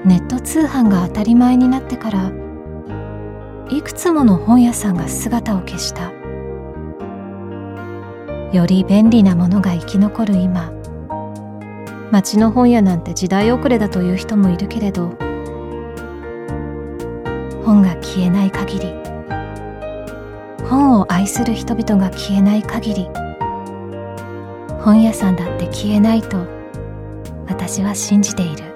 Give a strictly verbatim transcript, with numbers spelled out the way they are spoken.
ネット通販が当たり前になってから、いくつもの本屋さんが姿を消した。より便利なものが生き残る今、街の本屋なんて時代遅れだという人もいるけれど、本が消えない限り、本を愛する人々が消えない限り、本屋さんだって消えないと私は信じている。